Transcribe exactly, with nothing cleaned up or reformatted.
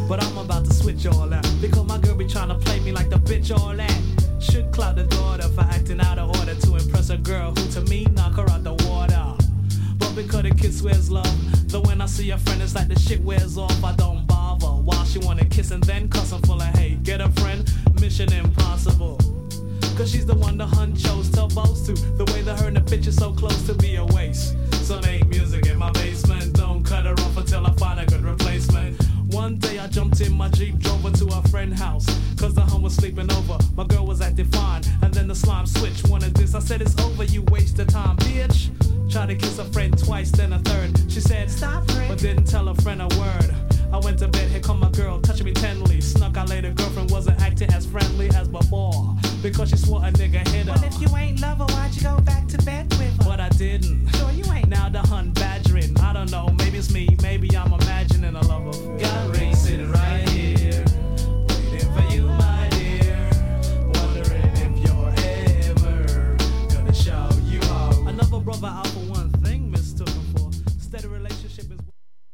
But I'm about to switch all that, because my girl be trying to play me like the bitch all that. Should clout the daughter for acting out of order to impress a girl who to me knock her out the water. But because the kid swears love, though when I see a friend it's like the shit wears off, I don't bother. While she wanna kiss and then cuss her full of hate. Get a friend, mission impossible. Cause she's the one the hun chose to boast to. The way that her and the bitch is so close to be a waste. So make music in my basement, don't cut her off until I find a good replacement. One day I jumped in my Jeep, drove her to her friend's house, cause the hun was sleeping over, my girl was acting fine. And then the slime switch, wanted this, I said it's over, you waste of time, bitch. Tried to kiss a friend twice, then a third. She said stop, friend, but didn't tell her friend a word. I went to bed, here come my girl, touching me tenderly. Snuck out later, girlfriend wasn't acting as friendly as before, because she swore a nigga hit